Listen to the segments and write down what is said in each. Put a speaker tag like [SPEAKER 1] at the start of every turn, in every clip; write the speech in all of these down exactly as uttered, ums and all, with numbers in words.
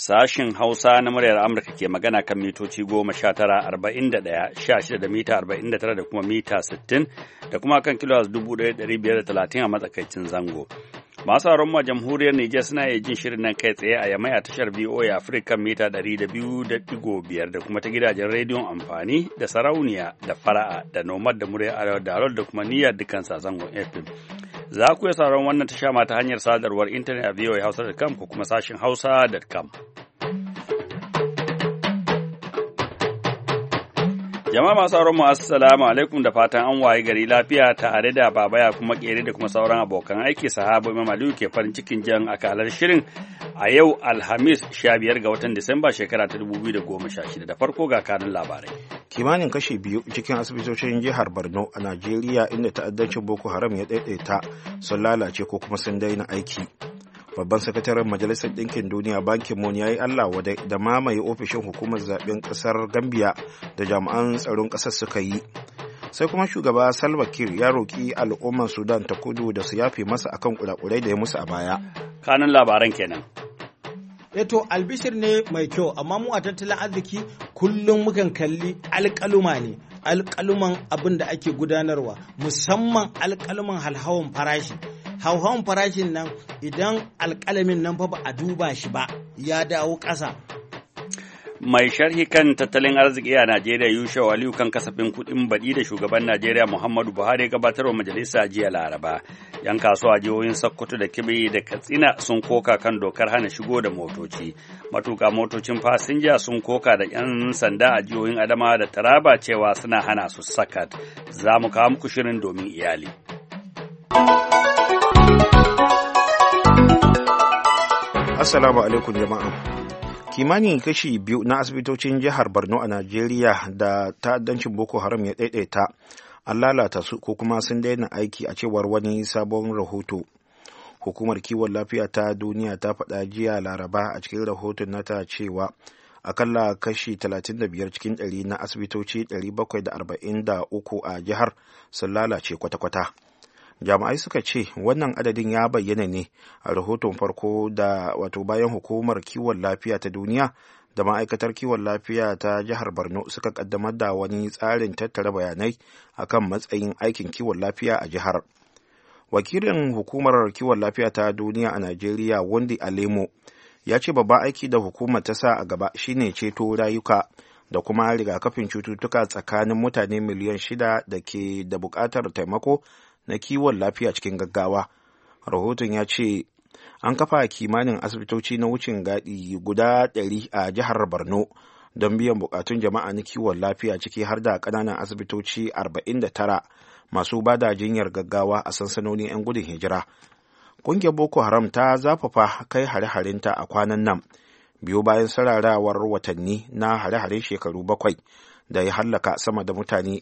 [SPEAKER 1] Sashin Hausa na muryar Amurka ke magana kan mitoci goma sha tara, arba'in da ɗaya, sha shida da mita arba'in da tara da kuma mita sittin da kuma kan kilo dubu ɗaya ɗari biyar da talatin a matsakaicin zango. Masu haron ma jamhuriyar Nijar suna iya jin shirin nan kai tsaye a Yamai a tashar V O A Africa mita ɗari da biyu da ɗigo biyar da kuma ta gidajen rediyon amfani da sarauniya da fara'a da nomad da muryar arewa da da kuma niyyar dukkan zangon F M. Za ku iya sauran wannan tasha ma ta hanyar sadarwar intanet a v o a hausa dot com ko kuma sashin hausa dot com. Jama'a masu sauran mu assalamu alaikum da fatan an waye gari lafiya tare da babaya kuma kere da kuma sauran abokan aiki sahabo Imam Aliyu ke farin cikin jan akalar shirin a yau Alhamis sha biyar ga watan Disamba shekara ta dubu biyu da goma sha shida. Da farko ga kanun labarai.
[SPEAKER 2] Kimanin kashi biyu cikin asibitocin jihar Borno a Najeriya inda ta'addancin Boko Haram ya daidaita sun lalace ko kuma sun daina aiki. Babban sakataren Majalisar Ɗinkin Duniya Ban Ki-moon ya yi Allah wadai da mamaye ofishin hukumar zaben ƙasar Gambia da jami'an tsaron ƙasar suka yi. Sai kuma shugaba Salva Kiir ya roƙi al'ummar Sudan ta kudu da su yafe masa akan kurakurai da ya musu a baya.
[SPEAKER 1] Kanun labaran kenan.
[SPEAKER 3] Eto albishir ne mai kyau, amma mu a tattalin arziki kullum mukan kalli alƙaluma ne, alƙaluman abin da ake gudanarwa, musamman alƙaluman halhawan farashi. Hauhawan farashin nan idan alƙalamin nan fa ba a duba shi ba ya dawo ƙasa.
[SPEAKER 1] Mai sharhi kan tattalin arziki a Najeriya Yusuf Aliyu kan kasafin kuɗin baɗi da shugaban Najeriya Muhammadu Buhari gabatarwa majalisa jiya Laraba. Yan kasuwa jihohin Sokoto da Kebbi da Katsina sun koka kan dokar hana shigo da motoci. Matuƙa motocin fasinja sun koka da 'yan sanda a jihohin Adamawa da Taraba cewa suna hana su sakat. Za mu kawo muku shirin domin iyali.
[SPEAKER 2] Assalamu alaikum jama'a. Kimanin kashi biyu na asibitocin jihar Borno a Najeriya da ta'addancin Boko Haram ya daidaita an lalata su ko kuma sun daina aiki a cewar wani sabon rahoto. Hukumar kiwon lafiya ta duniya ta faɗa jiya Laraba a cikin rahoton nata cewa akalla kashi talatin da biyar cikin ɗari na asibitoci ɗari bakwai da arba'in da uku a jihar sun lalace kwata-kwata. Jami'ai suka ce wannan adadin ya bayyana ne a rahoton farko da wato bayan hukumar kiwon lafiya ta duniya da ma'aikatar kiwon lafiya ta jihar Borno suka kaddamar da wani tsarin tattara bayanai akan matsayin aikin kiwon lafiya a jihar. Wakilin hukumar kiwon lafiya ta duniya a Najeriya Wendy Alemo ya ce babban aiki da hukumar ta sa a gaba shine ceto rayuka da kuma rigakafin cututtuka tsakanin mutane miliyan shida da ke da buƙatar taimako na kiwon lafiya cikin gaggawa. Rahoton ya ce an kafa kimanin asibitoci na wucin gadi guda ɗari a jihar Borno don biyan bukatun jama'a na kiwon lafiya ciki har da ƙananan asibitoci arba'in da tara masu bada jinyar gaggawa a sansanonin 'yan gudun hijira. Ƙungiyar Boko Haram ta zafafa kai hare-harenta a kwanan nan biyu bayan sararawar watanni na hare-haren shekaru bakwai da ya hallaka sama da mutane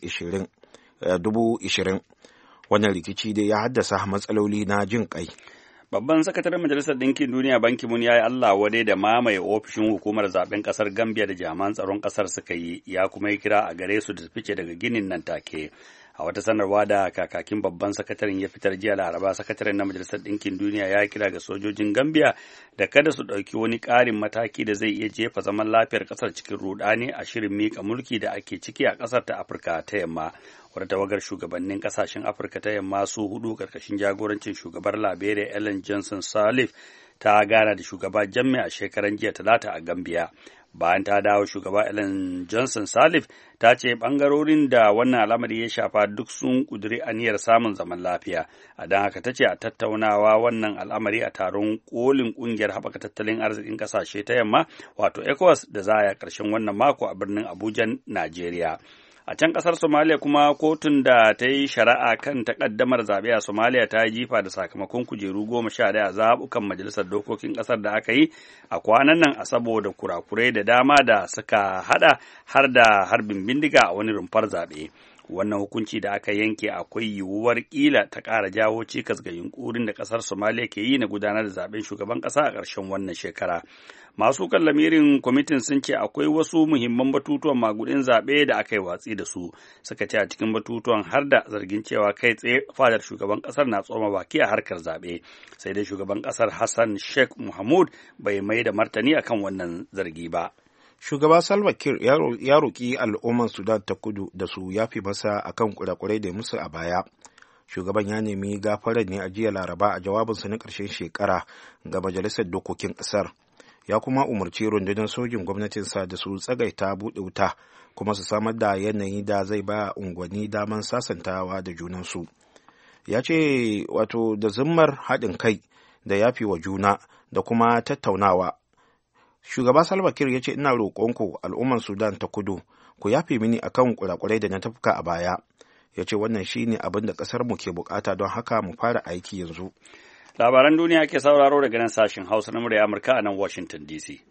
[SPEAKER 2] dubu ishirin. Wannan rikici dai ya haddasa matsaloli na jin kai.
[SPEAKER 1] Babban sakataren Majalisar Ɗinkin Duniya Ban Ki-moon ya yi Allah wadai da mamaye ofishin hukumar zaben ƙasar Gambia da jami'an tsaron ƙasar suka yi, ya kuma yi kira a gare su da fice daga ginin nan take. A wata sanarwa da kakakin babban sakataren ya fitar jiya Laraba, sakataren na Majalisar Ɗinkin Duniya ya kira ga sojojin Gambia da kada su ɗauki wani ƙarin mataki da zai iya jefa zaman lafiyar ƙasar cikin rudani a shirin miƙa mulki da ake ciki a ƙasar ta Afirka ta Yamma. Wata tawagar shugabannin ƙasashen Afirka ta Yamma su hudu ƙarƙashin jagorancin shugabar Liberia Ellen Johnson Sirleaf ta gana da shugaba Jammeh a shekaran jiya Talata a Gambia. Bayan ta dawo, shugaba Ellen Johnson Sirleaf ta ce bangarorin da wannan al'amari ya shafa duk sun kuduri aniyar samun zaman lafiya. A don haka ta ce a tattaunawa wannan al'amari a taron kolin kungiyar haɓaka tattalin arzikin ƙasashe ta yamma wato ECOWAS da za a yi ƙarshen wannan mako a birnin Abuja, Najeriya. A can ƙasar Somalia kuma kotun da ta yi shari'a kan takaddamar zaɓe a Somalia ta yi jifa da sakamakon kujeru goma sha ɗaya a zaɓukan majalisar dokokin ƙasar da aka yi a kwanan nan a saboda kurakurai da dama da suka haɗa har da harbin bindiga a wani rumfar zaɓe. Wannan hukunci da aka yanke akwai yiwuwar kila ta ƙara jawo cikas ga yunkurin da ƙasar Somalia ke yi na gudanar da zaben shugaban ƙasa a ƙarshen wannan shekara. Masu kan lamirin kwamitin sun ce akwai wasu muhimman batutuwan magudin zaɓe da aka yi watsi da su. Suka ce a cikin batutuwan har da zargin cewa kai tsaye fadar shugaban ƙasar na tsoma baki a harkar zaɓe. Sai dai shugaban ƙasar Hassan Sheikh Mohamud bai mai da martani akan wannan zargi ba.
[SPEAKER 2] Shugaba Salva Kiir ya roƙi al'umman Sudan ta kudu da su yafi masa akan kurakurai da musu a baya. Shugaban ya nemi gafarar ne a jiya Laraba a jawabinsa na ƙarshen shekara ga Majalisar Dokokin ƙasar. Ya kuma umarci rundunar sojin gwamnatinsa da su tsagaita buɗe wuta kuma su samar da yanayi da zai ba unguwanni daman sasantawa da junansu. Ya ce wato da zimmar haɗin kai da yafi wa juna da kuma tattaunawa. Shugaba Salva Kiir ya ce ina roƙonku al'umman Sudan ta kudu ku yafe mini akan kurakurai da na tafka a baya. Ya ce wannan shine abin da ƙasar mu ke bukata don haka mu fara aiki yanzu.
[SPEAKER 1] Labaran duniya ke sauraro daga nan sashen Hausa na murya Amurka a nan Washington D C.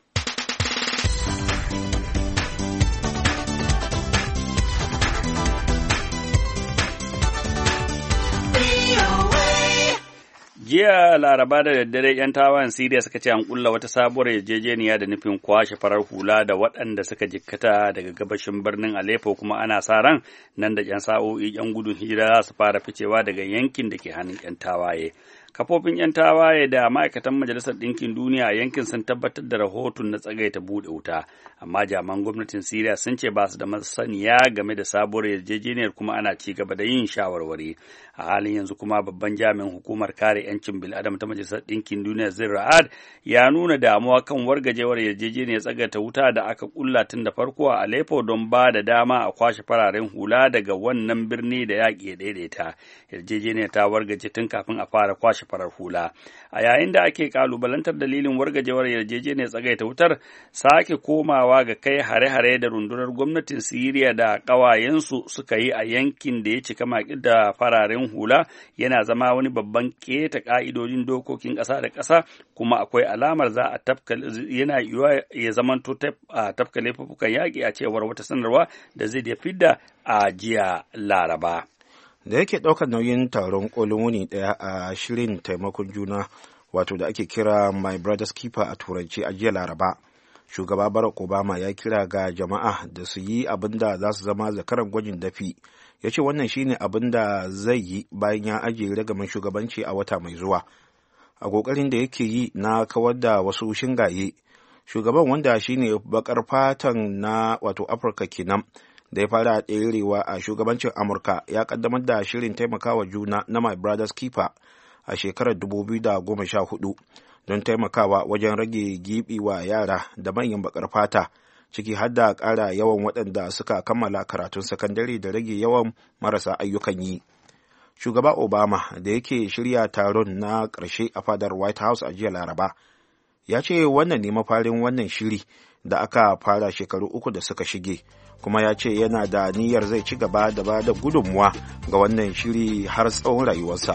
[SPEAKER 1] Jiya Laraba da daddare 'yan tawayen Siriya suka ce an kulla wata sabuwar yarjejeniya da nufin kwashe farar hula da waɗanda suka jikkata daga gabashin birnin Aleppo, kuma ana sa ran nan da 'yan sa'o'i 'yan gudun hijira su fara ficewa daga yankin da ke hannun 'yan tawaye. Kafofin 'yan tawaye da ma'aikatan Majalisar Ɗinkin Duniya a yankin sun tabbatar da rahoton na tsagaita buɗe wuta, amma jami'an gwamnatin Siriya sun ce ba su da masaniya game da sabuwar yarjejeniyar kuma ana ci gaba da yin shawarwari. A halin yanzu kuma babban jami'in hukumar kare 'yancin bil'adama ta Majalisar Ɗinkin Duniya Zeid Ra'ad ya nuna damuwa kan wargajewar yarjejeniyar tsagaita wuta da aka kulla tun da farko a Aleppo don ba da dama a kwashe fararen hula daga wannan birni da yaƙi ya daidaita. Yarjejeniyar ta wargaje tun kafin a fara kwashe farar hula. A yayin da ake kalubalantar dalilin wargajewar yarjejeniyar tsagaita wutar, sake komawa ga kai hare-hare da rundunar gwamnatin Siriya da ƙawayensu suka yi a yankin da ya cika maƙi da fararen hula yana zama wani babban keta ƙa'idojin dokokin ƙasa da ƙasa, kuma akwai alamar za a tafka yana yiwuwa ya zamanto a tafka laifukan yaƙi a cewar wata sanarwa da zai da fidda a jiya Laraba.
[SPEAKER 2] Da yake ɗaukar nauyin taron ƙolin wuni ɗaya a shirin taimakon juna wato da ake kira My Brother's Keeper a turanci a jiya Laraba, shugaba Barack Obama ya kira ga jama'a da su yi abin da za su zama zakaran gwajin dafi. Ya ce wannan shine abin da zai yi bayan ya ajiye ragaman shugabanci a wata mai zuwa. A ƙoƙarin da yake yi na kawar da wasu shingaye, shugaban wanda shine bakar fatan na wato Afirka kenan da ya fara ɗerewa a shugabancin Amurka ya kaddamar da shirin taimakawa juna na My Brother's Keeper a shekarar dubu biyu da goma sha hudu don taimakawa wajen rage gibi wa yara da manyan bakar fata, ciki har da ƙara yawan waɗanda suka kammala karatun sakandare da rage yawan marasa ayyukan yi. Shugaba Obama da yake shirya taron na ƙarshe a fadar White House a jiya Laraba ya ce wannan ne mafarin wannan shiri da aka fara shekaru uku da suka shige, kuma ya ce yana da niyyar zai ci gaba da ba da gudunmuwa ga wannan shiri har tsawon rayuwarsa.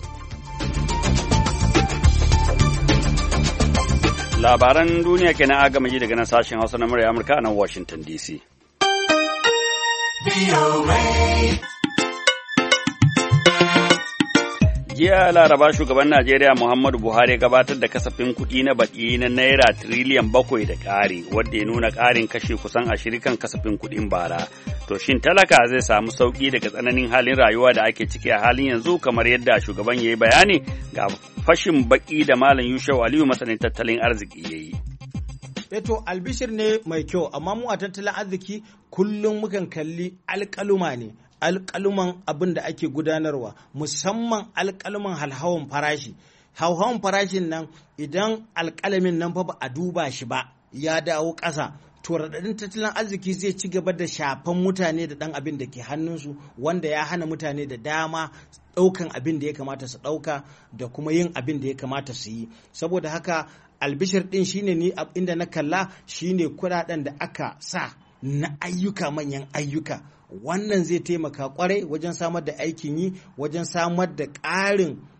[SPEAKER 1] Labaran duniya kenan aka gama ji daga nan sashen Hausa na murya Amurka a nan Washington D C. Jiya Laraba shugaban Najeriya Muhammadu Buhari gabatar da kasafin kuɗi na baɗi na Naira tiriliyan bakwai da ƙari, wadda ya nuna ƙarin kashe kusan ashirin kan kasafin kuɗin bara. To shin talaka zai samu sauƙi daga tsananin halin rayuwa da ake ciki a halin yanzu, kamar yadda shugaban ya yi bayani ga fashin baƙi da Malam Yushau Aliyu masanin tattalin arziki ya yi.
[SPEAKER 3] Eto albishir ne mai kyau, amma mu a tattalin arziki kullum mukan kalli alƙaluma ne. alƙaluman abin da ake gudanarwa, musamman alƙaluman halhawan farashi. Hauhawan farashin nan idan alƙalamin nan fa ba a duba shi ba ya dawo ƙasa, to raɗaɗin tattalin arziki zai ci gaba da shafan mutane da ɗan abin da ke hannunsu, wanda ya hana mutane da dama ɗaukan abin da ya kamata su ɗauka da kuma yin abin da ya kamata su yi. Saboda haka albishir ɗin shine ni inda na kalla shine kuɗaɗen da aka sa na ayyuka, manyan ayyuka. Wannan zai taimaka kwarai wajen samar da aikin yi, wajen samar da ƙarin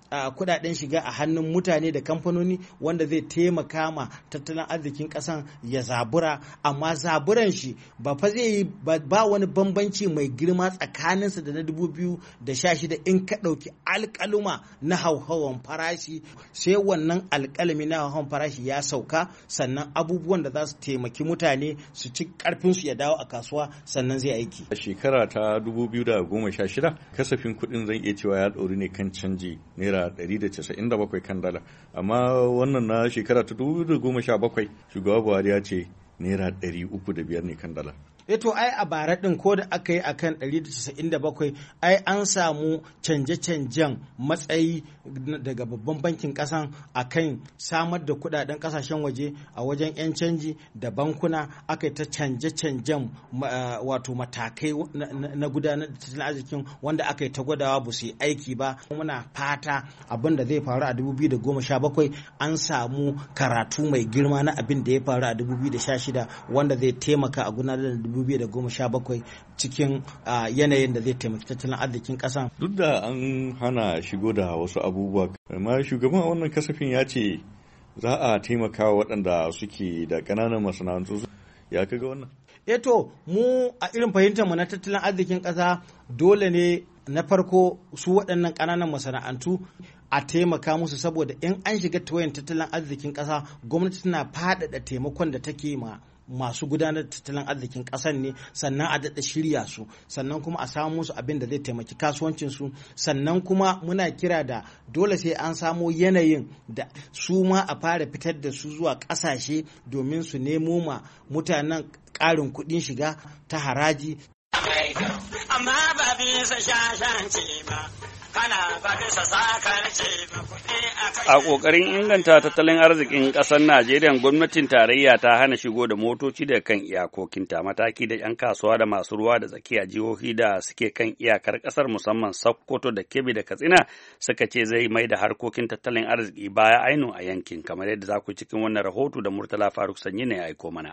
[SPEAKER 3] kudaden shiga a hannun mutane da kamfanoni wanda zai taimaka ma tattalin arzikin kasan ya zabura, amma zaburan shi ba fa zai yi ba wani bambanci mai girma tsakaninsa da na dubu biyu da sha shida in ka ɗauki alƙaluma na hauhawan farashi, sai wannan alƙalami na hauhawan farashi ya sauka sannan abubuwan da za su taimaki mutane su ci karfinsu ya dawo a kasuwa sannan zai aiki.
[SPEAKER 4] A shekara ta dubu biyu da goma sha shida kasafin kuɗin zan iya cewa ya ɗori ne kan canji naira ɗari da casa'in da bakwai kan dala, amma wannan na shekara ta dubu biyu da goma sha bakwai shugaba Buhari ya ce naira ɗari uku da biyar ne kan dala.
[SPEAKER 3] Eto ai a bara ɗin ko da aka yi akan ɗari da casa'in da bakwai ai an samu canje-canjen matsayi daga babban bankin ƙasan akan samar da kuɗaɗen ƙasashen waje a wajen 'yan canji da bankuna, aka yi ta canje-canjen wato matakai na gudanar da tattalin arzikin wanda aka yi ta gwadawa ba su yi aiki ba. Muna fata abin da zai faru a dubu biyu da goma sha bakwai an samu karatu mai girma na abin da ya faru a dubu biyu da sha shida wanda zai taimaka a gudanar da dubu biyu da goma sha bakwai cikin yanayin da zai taimaki tattalin arzikin ƙasa.
[SPEAKER 4] Duk da an hana shigo da wasu abubuwa, amma shugaban wannan kasafin ya ce za a taimaka waɗanda suke da ƙananan masana'antu. Ya kaga wannan?
[SPEAKER 3] Eto mu a irin fahimtar mu na tattalin arzikin ƙasa dole ne na farko su waɗannan ƙananan masana'antu a taimaka musu, saboda in an shiga tawayan tattalin arzikin ƙasa gwamnati tana faɗaɗa taimakon da take ma masu gudanar da tattalin arzikin ƙasar ne, sannan a daɗa shirya su, sannan kuma a samu musu abin da zai taimaki kasuwancinsu, sannan kuma muna kira da dole sai an samo yanayin da su ma a fara fitar da su zuwa ƙasashe domin su nemo ma mutanen ƙarin kuɗin shiga ta haraji.
[SPEAKER 5] Amma ba bisa shashanci ba.
[SPEAKER 1] A ƙoƙarin inganta tattalin arzikin ƙasar Najeriya, gwamnatin tarayya ta hana shigo da motoci daga kan iyakokinta, mataki da 'yan kasuwa da masu ruwa da tsakiya jihohi da suke kan iyakar ƙasar musamman Sokoto da Kebbi da Katsina suka ce zai mai da harkokin tattalin arziki baya ainu a yankin, kamar yadda za ku cikin wannan rahoto da Murtala Faruk Sanyi ne ya aiko mana.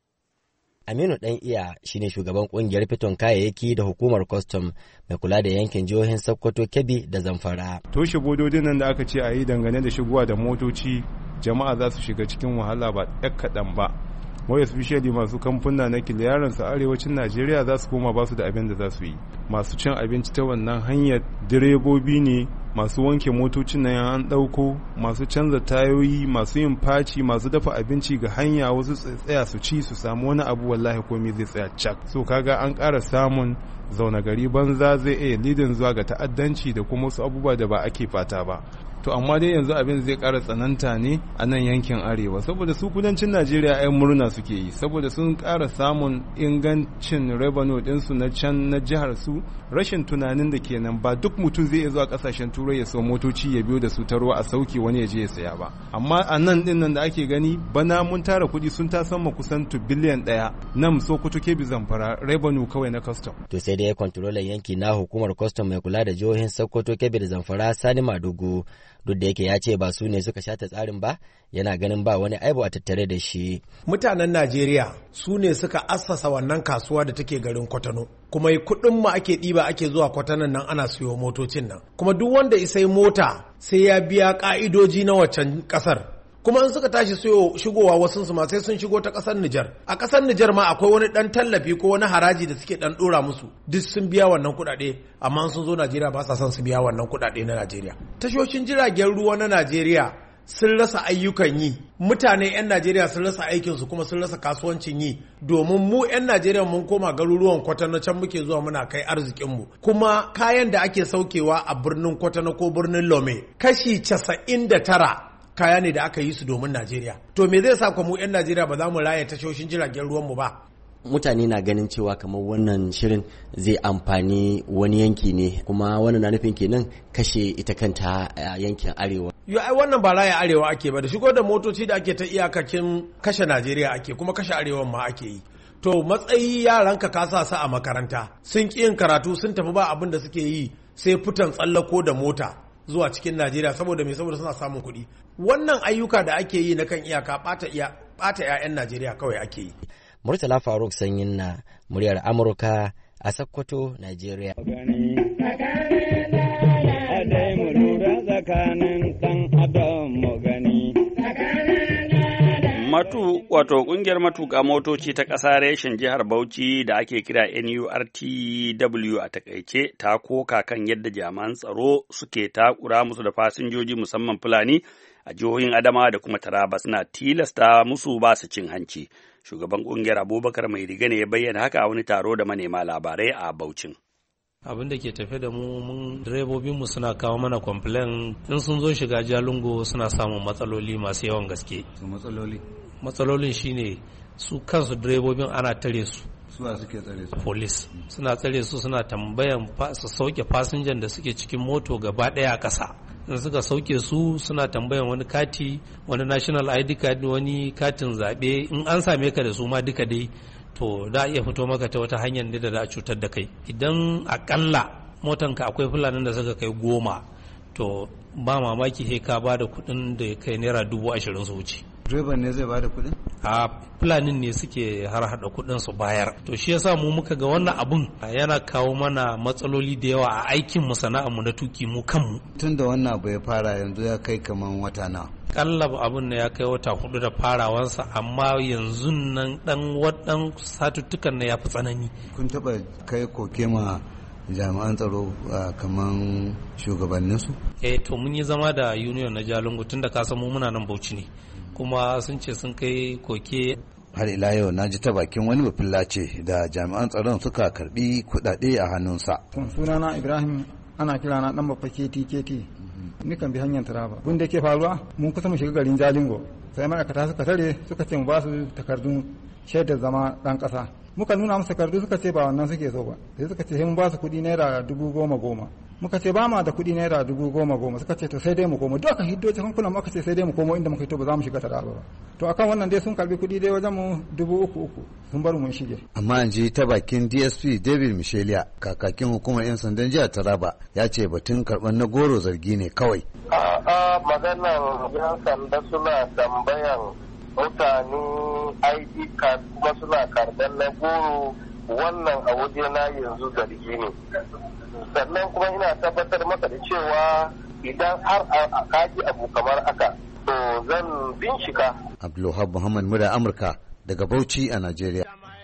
[SPEAKER 6] Aminu Dan Iya shine shugaban kungiyar fiton kayayyaki da hukumar custom mai kula da yankin jihohin Sokoto, Kebbi da Zamfara.
[SPEAKER 7] Toshe bododin nan da aka ce a yi dangane da shigowa da motoci, jama'a za su shiga cikin wahala ba ɗan kaɗan ba. More especially masu kamfuna na kiliyaransu arewacin Najeriya za su koma ba su da abin da za su yi. Masu cin abinci ta wannan hanyar direbobi ne, masu wanke motocin nan an ɗauko, masu canza tayoyi, masu yin faci, masu dafa abinci ga hanya, wasu tsaya su ci su samu wani abu, wallahi komai zai tsaya cak. So kaga an ƙara samun zaune gari banza zai iya lidin zuwa ga ta'addanci da kuma wasu abubuwa da ba ake fata ba. To amma dai yanzu abin zai ƙara tsananta ne a nan yankin arewa, saboda su kudancin Najeriya ai murna suke yi, saboda sun ƙara samun ingancin revenue ɗinsu na can na jihar su. Rashin tunanin da kenan ba duk mutum zai iya zuwa ƙasashen turai ya sau motoci ya biyo da su ta ruwa a sauki wani ya je ya saya ba. Amma a nan ɗin nan da ake gani bana mun tara kuɗi sun ta sama kusan tu biliyan ɗaya nan Sokoto, Kebbi, Zamfara revenue kawai na custom.
[SPEAKER 6] To sai dai kwantarolan yanki na hukumar custom mai kula da jihohin Sokoto, Kebbi da Zamfara Sani Madugu, duk da yake ya ce ba su ne suka shata tsarin ba, yana ganin ba wani aibu a tattare da shi.
[SPEAKER 8] Mutanen Najeriya su ne suka assasa wannan kasuwa da take garin Kwatano, kuma kuɗin mu ake ɗiba ake zuwa Kwatanon nan ana siyo motocin nan, kuma duk wanda isai mota sai ya biya ƙa'idoji na waccan ƙasar. Kuma in suka tashi shigowa wasu su ma sai sun shigo ta ƙasar Nijar. A ƙasar Nijar ma akwai wani ɗan tallafi ko wani haraji da suke ɗan ɗora musu, duk sun biya wannan kuɗaɗe, amma sun zo Najeriya ba sa son su biya wannan kuɗaɗe na Najeriya. Tashoshin jiragen ruwa na Najeriya sun rasa ayyukan yi, mutane 'yan Najeriya sun rasa aikinsu kuma sun rasa kasuwancin yi, domin mu 'yan Najeriya mun koma garuruwan Kwatano can muke zuwa muna kai arzikinmu, kuma kayan da ake saukewa a birnin Kwatano ko birnin Lome kashi casa'in da tara kaya ne da aka yi su domin Najeriya. To me zai sa mu 'yan Najeriya ba za mu raya tashoshin jiragen ruwanmu ba?
[SPEAKER 6] Mutane na ganin cewa kamar wannan shirin zai amfani wani yanki ne, kuma wannan na nufin kenan kashe ita kanta yankin arewa.
[SPEAKER 8] Yo ai wannan ba raya arewa ake ba, da shigo da motoci da ake ta iyakakin kashe Najeriya ake, kuma kashe arewan ma ake yi. To matsayi yaranka ka sa su a makaranta, sun ƙi yin karatu, sun tafi ba abin da suke yi sai fitan tsallako da mota zuwa cikin Najeriya, saboda me saboda suna samun kuɗi. Wannan ayyuka da ake yi na kan iyaka ɓata iya ɓata 'ya'yan Najeriya kawai ake yi.
[SPEAKER 6] Murtala Faruk Sanyin na muryar Amurka a Sokoto, Najeriya.
[SPEAKER 1] Matu wato kungiyar matuƙa motoci ta ƙasa reshen jihar Bauchi da ake kira N U R T W a takaice ta koka kan yadda jami'an tsaro suke takura musu da fasinjoji musamman Fulani a jihohin Adamawa da kuma Taraba suna tilasta musu ba su cin hanci. Shugaban kungiyar Abubakar Mai Riga ne ya bayyana haka a wani taro da manema labarai a Bauchin.
[SPEAKER 9] Abin da ke tafe da mu mun direbobinmu suna kawo mana complain in sun zo shiga Jalingo suna samun matsaloli masu yawan gaske.
[SPEAKER 10] Su matsaloli?
[SPEAKER 9] Matsalolin shine su kansu direbobin ana tare su.
[SPEAKER 10] Suwa suke tsare su?
[SPEAKER 9] Police. Suna tsare su suna tambayan su sauke fasinjan da suke cikin moto gaba ɗaya a ƙasa. In suka sauke su suna tambayan wani kati, wani national I D card, wani katin zaɓe in an same ka da su ma duka dai to da iya fito maka ta wata hanyar da za a cutar da kai. Idan akalla motanka akwai fulanin da suka kai goma to ba mamaki sai ka ba da kuɗin da kai naira dubu ashirin su wuce.
[SPEAKER 10] Direban ne zai ba da kuɗin?
[SPEAKER 9] A fulanin ne suke har hada kuɗin su bayar. To shi yasa mu muka ga wannan abun yana kawo mana matsaloli da yawa a aikin mu sana'ar mu na tuki mu kanmu.
[SPEAKER 10] Tun da wannan abu ya fara yanzu ya kai kaman wata nawa.
[SPEAKER 9] Kallab abun ne ya kai wata hudu da farawansa amma yanzu nan dan wadan satuttukan ne ya fi tsanani.
[SPEAKER 10] Kun taba kai koke ma jami'an tsaro kaman shugabanninsu?
[SPEAKER 9] Eh to mun yi zama da union na Jalingo tun da ka san mu muna nan Bauchi ne. Kuma sun ce sun kai koke.
[SPEAKER 10] Har ila yau na ji ta bakin wani bafillace da jami'an tsaron suka karbi kudade a hannunsa.
[SPEAKER 11] Sunana Ibrahim ana kira na dan babba K T K T. Ni kan bi hanyar Taraba. Abin da ke faruwa mun kusa mu shiga garin Jalingo. Sai ma'aikata suka tare suka ce mu ba su takardun shaidar zama dan kasa. Muka nuna musu takardu suka ce ba wannan suke so ba. Sai suka ce mun ba su kuɗi naira dubu goma goma. Muka ce ba ma da kuɗi naira dubu goma goma suka ce to sai dai mu komo duk aka hiddo cikin kunan muka ce sai dai mu komo inda muka hito ba za mu shiga Taraba ba. To akan wannan dai sun karbi kuɗi dai wajen mu dubu uku uku sun bar mun shige.
[SPEAKER 10] Amma an ji ta bakin D S P David Michelia kakakin hukumar 'yan sandan jihar Taraba ya ce batun karɓar na goro zargi ne kawai.
[SPEAKER 12] A'a maganar 'yan sanda suna tambayan mutane I D card kuma suna karɓar na goro wannan a waje na yanzu zargi ne. Sannan kuma ina tabbatar maka da cewa idan har a kaji abu kamar aka to zan bincika.
[SPEAKER 10] Abdulwahab Muhammad Mura Amurka daga Bauchi a Najeriya.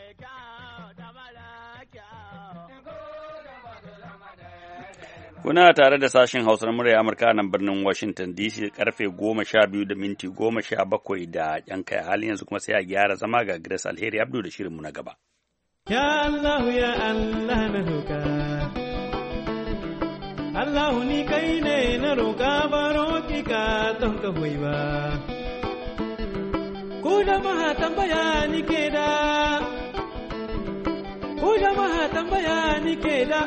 [SPEAKER 1] Kuna tare da sashen Hausa na murya Amurka nan birnin Washington D C karfe goma sha biyu da minti goma sha bakwai da yan kai halin yanzu kuma sai a gyara zama ga Grace Alheri Abdu da shirinmu na gaba.
[SPEAKER 13] Ya Allah ya Allah na roƙa Allah ni kai ne na roƙa baro ki ka don ka hoyi ba ku jama'a tambaya ni ke da ku jama'a tambaya ni ke da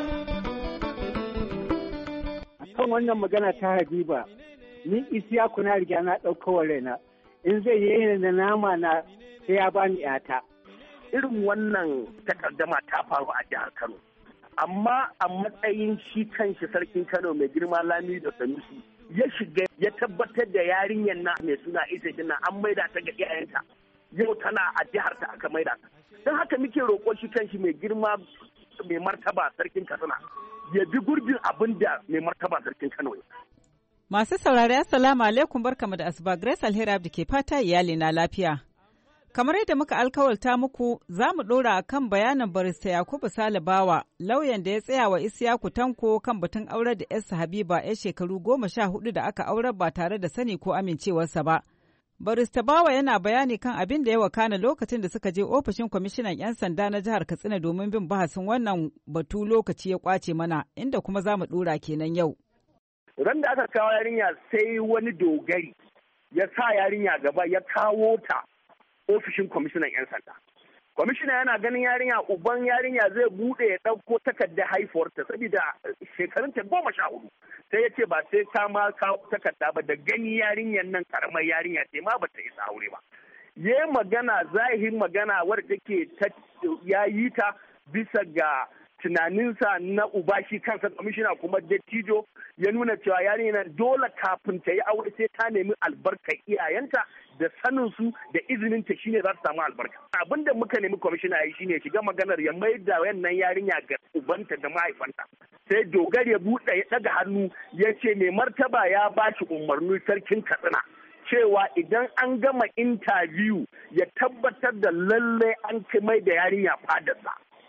[SPEAKER 14] kan wannan magana ta Habiba ni isiya kuna riga na ɗaukar raina in zai yi da nama na sai ya bani yata
[SPEAKER 15] irin wannan takaddama ta faru a jihar Kano amma a matsayin shi kanshi sarkin Kano mai girma Lamido Sanusi ya shiga ya tabbatar da yarinyar na mai suna Isa dinnan an maida ta ga iyayenta yau tana a jihar ta aka maida ta don haka muke roƙo shi kanshi mai girma mai martaba sarkin Katsina ya bi gurbin abin da mai martaba sarkin Kano ya.
[SPEAKER 16] Masu saurari assalamu alaikum barkamu da asuba Grace Alheri Abdi ke fata iyali na lafiya. Kamar yadda muka alkawalta muku za mu ɗora a kan bayanin barista Yakubu Salibawa lauyan da ya tsaya wa Isiyaku Tanko kan batun aurar da yarsa Habiba yar shekaru goma sha hudu da aka aurar ba tare da sani ko amincewarsa ba. Barista Bawa yana bayani kan abin da ya wakana lokacin da suka je ofishin kwamishinan 'yan sanda na jihar Katsina domin bin bahasin wannan batu lokaci ya kwace mana inda kuma za mu ɗora kenan yau.
[SPEAKER 15] Ran da aka kawo yarinya sai wani dogari ya sa yarinya gaba ya kawo ta ofishin kwamishinan 'yan sanda. Kwamishina yana ganin yarinya uban yarinya zai bude ya ɗauko takardar haifuwarta saboda shekarunta goma sha hudu. Sai ya ce ba sai ta ma kawo takarda ba da gani yarinyar nan karamar yarinya ce ma ba ta isa aure ba. Ya magana zahirin magana wadda take ya yi ta bisa ga tunaninsa na uba shi kansa kwamishina kuma dattijo ya nuna cewa yarinyar dole kafin ta yi aure sai ta nemi albarkar iyayenta da sanin su da izinin ta shine za ta samu albarka. Abin da muka nemi kwamishina yi shine shiga maganar ya mai da wannan yarinya ga ubanta da mahaifanta. Sai dogari ya buɗe ya ɗaga hannu ya ce mai martaba ya ba shi umarni sarkin Katsina cewa idan an gama interview ya tabbatar da lalle an mai da yarinya fadarsa.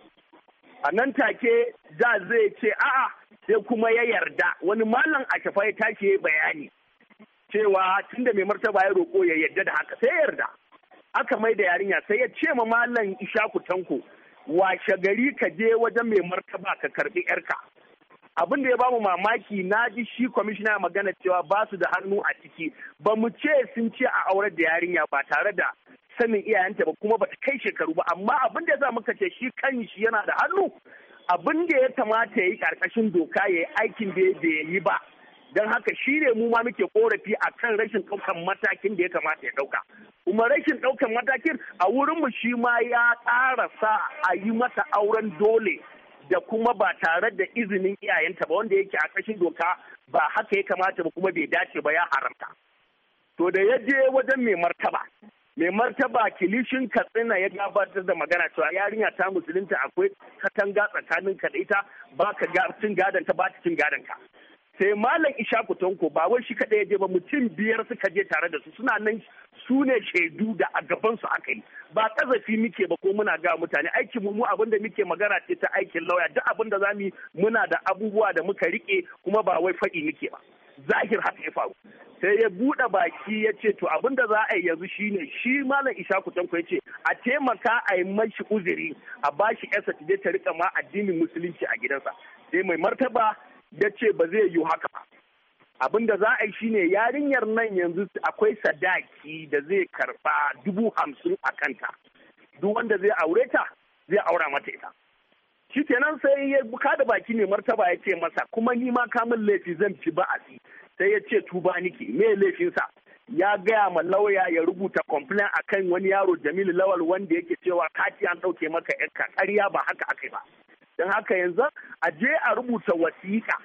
[SPEAKER 15] A nan take da zai ce a'a sai kuma ya yarda wani malam a shafa ya tashi ya bayani cewa tunda mai martaba ya roƙo ya yarda da haka sai ya yarda. Aka mai da yarinya sai ya ce ma malam Ishaku Tanko washe gari ka je wajen mai martaba ka karbi yarka. Abin da ya bamu mamaki na ji shi kwamishina magana cewa ba su da hannu a ciki, ba mu ce sun ce a aurar da yarinya ba tare da sanin iyayenta ba kuma ba ta kai shekaru ba, amma abin da ya sa muka ce shi kan shi yana da hannu, abin da ya kamata ya yi karkashin doka ya yi aikin da ya yi ba. Don haka shi ne mu ma muke korafi a kan rashin ɗaukan matakin da ya kamata ya ɗauka. Kuma rashin ɗaukan matakin a wurinmu shi ma ya ƙara sa a yi mata auren dole da kuma ba tare da izinin iyayenta ba, wanda yake a ƙashin doka ba haka ya kamata ba kuma bai dace ba, ya haramta. To da ya je wajen mai martaba, mai martaba kilishin Katsina ya gabatar da magana cewa yarinya ta musulunta akwai katanga tsakanin ka da ita, ba ka cin gadon ta ba ta cin gadon ka. Sai Malam Ishaku Tanko ba wai shi kaɗai ya je ba, mutum biyar suka je tare da su, suna nan su ne shaidu da a gaban su aka yi. Ba kazafi muke ba ko muna ga mutane, aikin mu abin da muke magana ce ta aikin lauya, duk abin da zamu yi muna da abubuwa da muka rike kuma ba wai faɗi muke ba. Zahir haka ya faru. Sai ya buɗe baki ya ce to abin da za a yi yanzu shine shi Malam Ishaku Tanko ya ce a taimaka a yi mashi uzuri a bashi yarsa ta je ta rika ma addinin musulunci a gidansa. Sai mai martaba ya ce ba zai yi haka ba. Abin da za a yi shine yarinyar nan yanzu akwai sadaki da zai karba dubu hamsin a kanta. Duk wanda zai aure ta zai aura mata ita. Shi kenan sai ya buka da baki ne martaba ya ce masa kuma ni ma kamun laifi zan ci ba'asi. Sai ya ce tuba niki me laifinsa. Ya gaya ma lauya ya rubuta complaint akan wani yaro Jamilu Lawal wanda yake cewa kati an ɗauke maka yarka, ƙarya ba haka aka yi ba. Don haka yanzu a je a rubuta wasiƙa.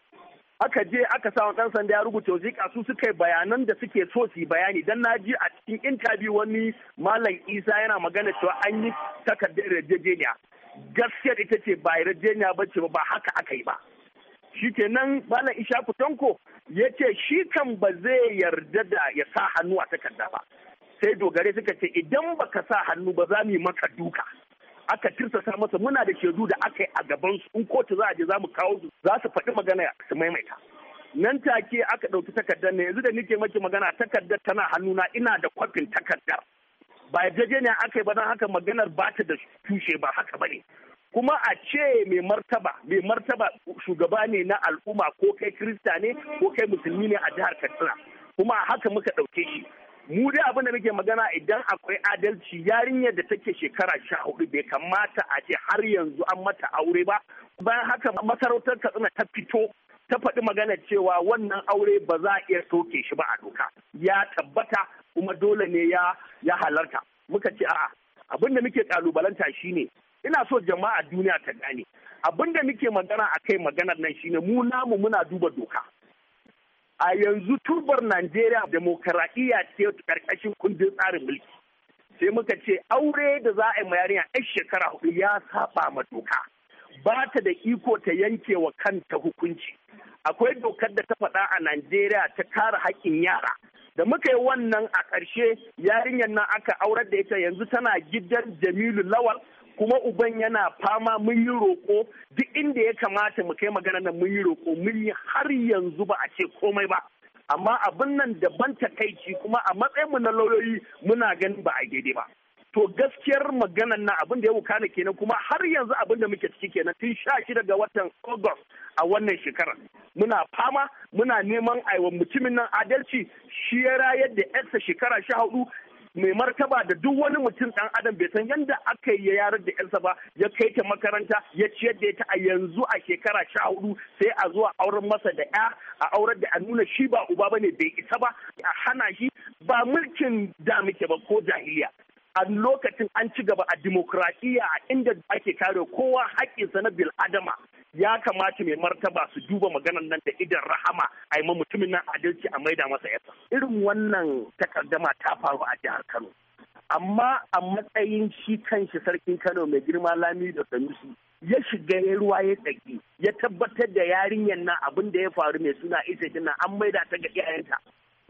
[SPEAKER 15] Aka je aka sa ɗan sanda ya rubuta wasiƙa, su suka yi bayanan da suke so su yi bayani. Dan na ji a cikin intabiyu wani Malam Isa yana magana cewa an yi takardar yarjejeniya. Gaskiyar ita ce ba yarjejeniya ba ce ba haka aka yi ba. Shi kenan Malam Ishaku Tanko ya ce shi kan ba zai yarda da ya sa hannu a takarda ba. Sai dogare suka ce idan baka sa hannu ba za mu yi maka duka. Aka tirsasa masa, muna da shaidu da aka yi a gaban su, in kotu za a je za mu kawo su za su faɗi magana su maimaita. Nan take aka ɗauki takardar ne, yanzu da nake maki magana takardar tana hannuna, ina da kwafin takardar. Ba yarjejeniya aka yi ba, don haka maganar ba ta da tushe, ba haka ba ne. Kuma a ce mai martaba, mai martaba shugaba ne na al'umma, ko kai Kirista ne ko kai musulmi ne a jihar Katsina, kuma haka muka ɗauke shi. Mu dai abin da muke magana, idan akwai adalci, yarinyar da take shekara sha hudu bai kamata a ce har yanzu an mata aure ba. Bayan haka masarautar Katsina ta fito ta faɗi magana cewa wannan aure ba za a iya soke shi ba a doka. Ya tabbata kuma dole ne ya ya halarta. Muka ce a'a, abin da muke kalubalanta shine, ina so jama'a duniya ta gane, abin da muke magana akai maganar nan shine mu namu muna duba doka. A yanzu turbar Najeriya demokaradiyya ce karkashin kundin tsarin mulki. Sai muka ce aure da za a yi ma yarinya yan shekara hudu ya saba ma doka. Ba ta da iko ta yanke wa kanta hukunci. Akwai dokar da ta faɗa a Najeriya ta kare haƙƙin yara. Da muka yi wannan a ƙarshe yarinyar nan aka aurar da ita, yanzu tana gidan Jamilu Lawal. Kuma uban yana fama, mun yi roƙo duk inda ya kamata mu kai magana nan mun yi roƙo, mun yi har yanzu ba a ce komai ba. Amma abin nan daban takaici, kuma a matsayin mu na lauyoyi muna ganin ba a daidai ba. To gaskiyar maganan nan abin da ya wukana kenan, kuma har yanzu abin da muke ciki kenan tun sha shida ga watan August a wannan shekarar. Muna fama, muna neman aiwa mutumin nan adalci, shi ya rayar da yarsa shekara sha hudu. Mai martaba da duk wani mutum ɗan adam bai san yadda aka yi ya yarar da yarsa ba, ya kai ta makaranta, ya ciyar da ita a yanzu a shekara sha hudu sai a zuwa auren masa da ya a aurar da a nuna shi ba uba bane, bai isa ba, a hana shi. Ba mulkin da muke ba ko jahiliya. A lokacin an ci gaba a dimokuraɗiyya a inda ake kare kowa haƙƙinsa na bil'adama. Ya kamata mai martaba su duba maganar nan da idan rahama, a yi mutumin nan adalci, a maida masa yasa. Irin wannan takardama ta faru a jihar Kano. Amma a matsayin shi kanshi sarkin Kano mai girma Lamido Sanusi ya shiga ya ruwa ya tsaki, ya tabbatar da yarinyar nan abin da ya faru mai suna Isa nan an maida ta ga iyayenta.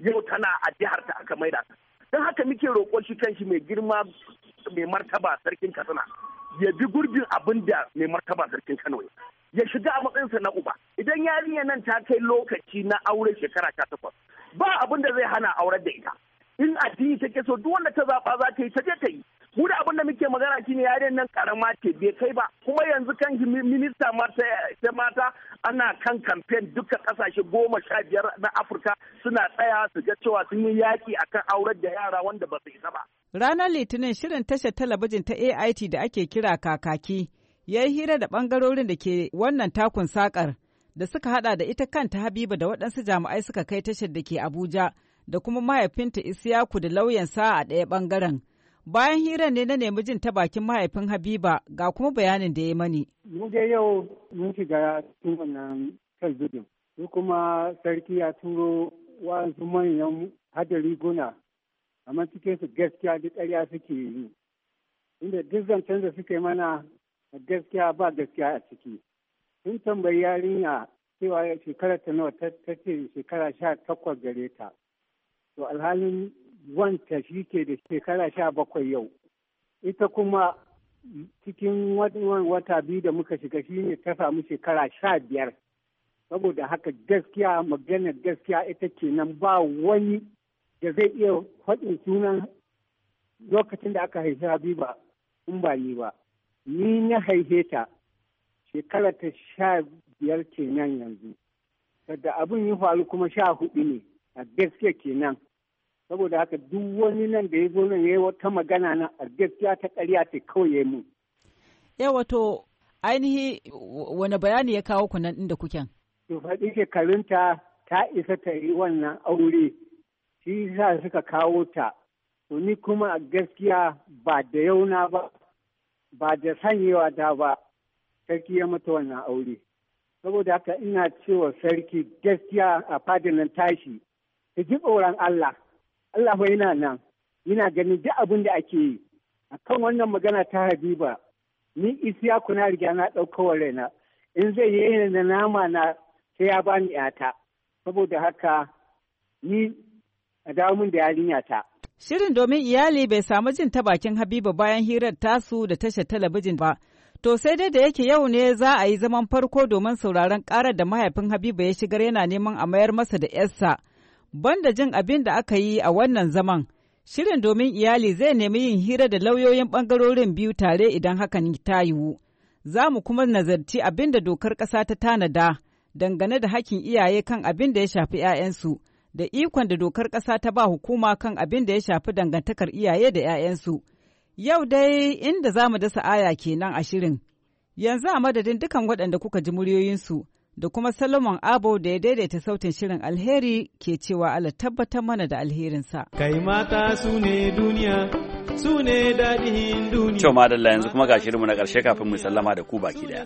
[SPEAKER 15] yau tana a jihar ta aka maida ta. Don haka muke roƙo shi kanshi mai girma mai martaba sarkin Katsina ya bi gurbin abin da mai martaba sarkin Kano ya shiga a matsayinsa na uba. Idan yarinya nan ta kai lokaci na aure shekara ta takwas ba abin da zai hana aurar da ita. In addini take so duk wanda ta zaɓa za ta yi ta je ta yi. Mu da abin da muke magana shine yaren nan karama ce bai kai ba, kuma yanzu kan minista ta mata ana kan kamfen duka kasashe goma sha biyar na Afirka suna tsaya su ga cewa sun yi yaƙi akan aurar da yara wanda ba su isa ba.
[SPEAKER 16] Ranar Litinin shirin tashar talabijin ta A I T da ake kira Kakaki ya yi hira da ɓangarorin da ke wannan takun sakar da suka hada da ita kanta Habiba da waɗansu jami'ai suka kai tashar da ke Abuja da kuma mahaifinta Isiyaku da lauyansa a ɗaya ɓangaren. Bayan hirar ne na nemi jin ta bakin mahaifin Habiba ga kuma bayanin da ya mani.
[SPEAKER 14] Mu dai yau mun shiga cikin wannan talbijin. Su kuma sarki ya turo wasu manyan hadari guna, amma cikin su gaskiya duk ƙarya suke yi. Inda duk zancen da suke mana gaskiya ba gaskiya a ciki. Sun tambayi yarinya cewa shekara ta nawa ta ce shekara sha takwas gare ta. To alhalin wanta shi ke da shekara sha bakwai yau. Ita kuma cikin wata biyu da muka shiga shi ne ta samu shekara sha biyar. Saboda haka gaskiya maganar gaskiya ita kenan ba wani da zai iya faɗin sunan lokacin da aka haifi Habiba in ba ni ba. Ni na haife ta shekara ta sha biyar kenan yanzu. Sadda abin ya faru kuma sha hudu ne a gaskiya kenan. Saboda haka duk wani nan da ya zo nan ya yi wata magana na a gaskiya ta ƙarya ta kawai mu.
[SPEAKER 16] Ya wato ainihi wani bayani ya kawo ku nan inda kuken?
[SPEAKER 14] To faɗi shekarunta ta isa ta yi wannan aure shi sa suka kawo ta. To ni kuma a gaskiya ba da yauna ba ba da sanyewa ta ba sarki ya mata wannan aure. Saboda haka ina cewa sarki gaskiya a fadin nan tashi ta ji tsoron Allah. Allah fa yana nan, yana ganin duk abin da ake yi. A kan wannan magana ta Habiba, ni Isiyaku na riga na ɗaukawar raina, in zai yi da nama na sai ya bani yata. Saboda haka ni a dawo min da yarinya ta.
[SPEAKER 16] Shirin domin iyali bai samu jin ta bakin Habiba bayan hirar tasu da tashar talabijin ba. To sai dai da yake yau ne za a yi zaman farko domin sauraron ƙarar da mahaifin Habiba ya shigar yana neman a mayar masa da 'yarsa. Banda jin abin da aka yi a wannan zaman, shirin domin iyali zai nemi yin hira da lauyoyin ɓangarorin biyu tare idan hakan ta yiwu. Za mu kuma nazarci abin da dokar ƙasa ta tanada dangane da hakkin iyaye kan abin da ya shafi 'ya'yansu, da ikon da dokar ƙasa ta ba hukuma kan abin da ya shafi dangantakar iyaye da 'ya'yansu. Yau dai inda za mu dasa aya kenan a shirin. Yanzu a madadin dukan waɗanda kuka ji muryoyinsu, da kuma Solomon Abo da ya daidaita sautin shirin alheri ke cewa Allah tabbatar mana da alherinsa.
[SPEAKER 13] Kai mata su ne duniya, su ne daɗin duniya.
[SPEAKER 1] Cewa madalla yanzu kuma ga shirinmu na ƙarshe kafin mu sallama da ku baki daya.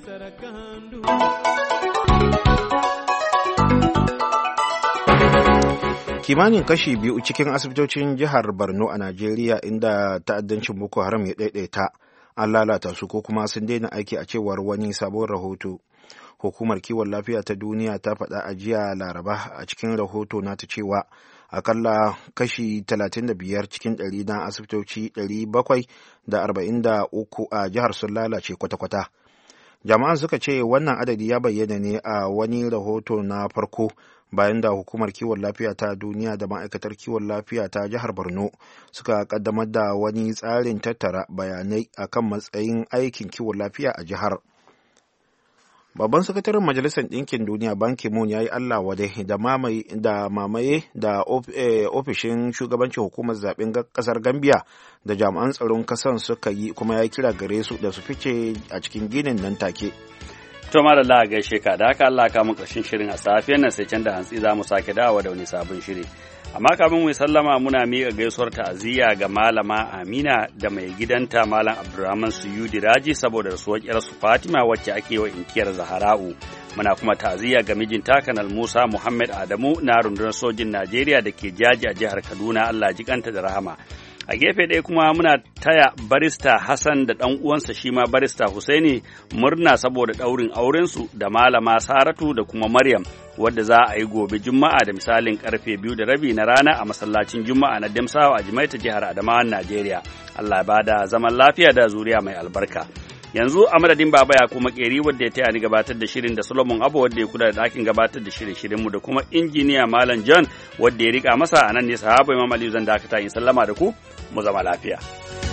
[SPEAKER 2] Kimanin kashi biyu cikin asibitocin jihar Borno a Najeriya inda ta'addancin Boko Haram ya ɗaiɗaita an lalata su ko kuma sun daina aiki a cewar wani sabon rahoto. Hukumar kiwon lafiya ta duniya ta faɗa a jiya Laraba a cikin rahoto nata cewa akalla kashi talatin da biyar cikin ɗari na asibitoci ɗari bakwai da arba'in da uku a jihar sun lalace kwata-kwata. Jama'an suka ce wannan adadi ya bayyana ne a wani rahoto na farko bayan da hukumar kiwon lafiya ta duniya da ma'aikatar kiwon lafiya ta jihar Borno suka kaddamar da wani tsarin tattara bayanai akan matsayin aikin kiwon lafiya a jihar. Babban sakataren Majalisar Ɗinkin Duniya Ban Ki-moon ya yi Allah wadai da mamaye da ofishin shugabancin hukumar zaben ƙasar Gambia da jami'an tsaron ƙasar suka yi, kuma ya kira gare su da su fice a cikin ginin nan take.
[SPEAKER 1] To malalla a gaishe ka da haka Allah ka mu ƙarshen shirin a safiyar nan sai can da hantsi za mu sake dawo da wani sabon shiri. Amma kafin mu sallama muna miƙa gaisuwar ta'aziyya ga malama Amina da mai gidanta Malam Abdulrahman Suyudi Raji saboda rasuwar ƴarsu Fatima wacce ake wa inkiyar Zahara'u. Muna kuma ta'aziyya ga mijinta Kanal Musa Muhammad Adamu na rundunar sojin Najeriya da ke jaji a jihar Kaduna, Allah ji kanta da rahama. A gefe ɗaya kuma muna taya barista Hassan da ɗan uwansa shi ma barista Husaini murna saboda ɗaurin aurensu da malama Saratu da kuma Maryam wadda za a yi gobe Juma'a da misalin karfe biyu da rabi na rana a masallacin Juma'a na Demsawa a Jimaita jihar Adamawa Najeriya. Allah ya bada zaman lafiya da zuriya mai albarka. Yanzu a madadin Baba ya kuma Keri wadda ya taya ni gabatar da shirin da Solomon Abu wadda ya kula da ɗakin gabatar da shirye-shiryen mu da kuma injiniya Malam John wadda ya rika masa, a nan ne sahaba Imam Aliyu zan dakata in sallama da ku mu zama lafiya.